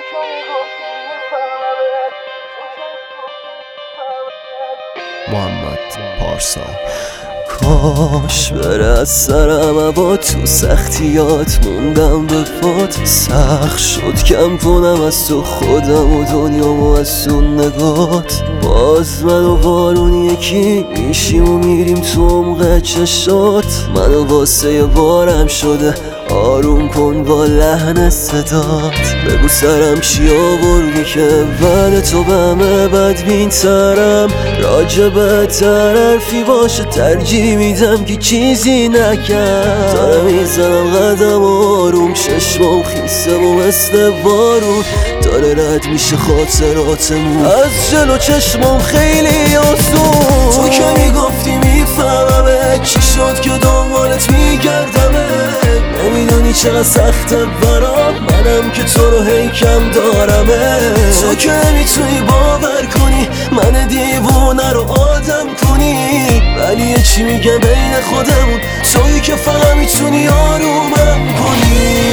محمد پارسا. کاش بره از سرم با تو سختیات موندم به پات. سخت شد کم کنم از تو خودم و دنیامو از تو نگات. باز من و بارون یکی میشیم و میریم تو عمق چشات. منو واسه بارم شده آروم کن با لحن صدات. بگو سرم چی آوردی که من تو به همه بدبین ترم. راجبه حرفی باشه ترجیح میدم که چیزی نکرد. دارم میزنم قدم آروم، چشمام خیسه و مثل بارون داره رد میشه خاطراتمون از جلو چشمام خیلی آسون. تو که میگفتی میفهممه، چی شد که دنبالت میگردمه؟ نمیدونی چقدر سخته برام، منم که تو رو هی کم دارمه. تو که نمیتونی باور کنی من دیوونه رو آدم کنی، ولی یه چی میگم بین خودمون، تویی که فقط میتونی آرومم کنی.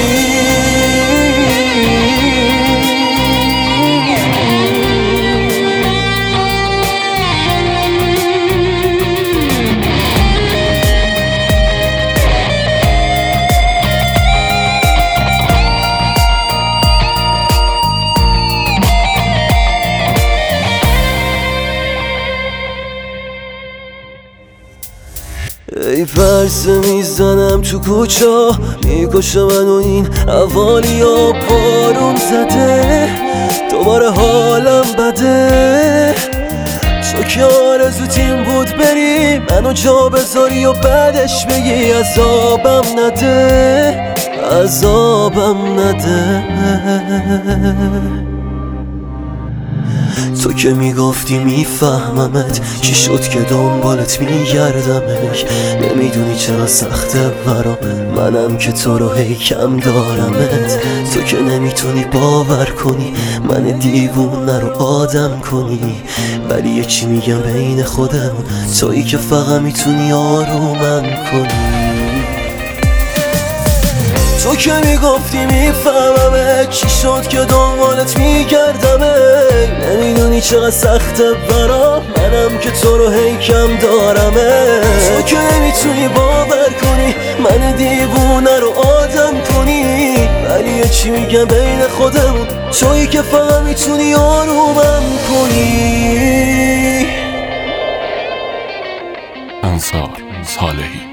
ای پرسه میزنم تو کوچه، میکشه منو این حوالیا. بارون زده دوباره حالم بده. تو که آرزوتیم بود بری منو جا بذاری و بعدش بگی عذابم نده، عذابم نده. تو که میگفتی میفهممت، چی شد که دنبالت میگردم؟ نمیدونی چرا سخته برام، منم که تو رو هی کم دارمت. تو که نمیتونی باور کنی من دیوونه رو آدم کنی، ولی یه چی میگم بین خودمون، تویی که فقط میتونی آرومم کنی. تو که میگفتی میفهممه، چی شد که دنبالت میگردمه؟ نمیدونی چقدر سخته برام، منم که تو رو هی کم دارمه. تو که نمیتونی باور کنی من دیوونه رو آدم کنی، ولی یه چی میگم بین خودمون، تویی که فقط میتونی آرومم کنی. انصار صالحی.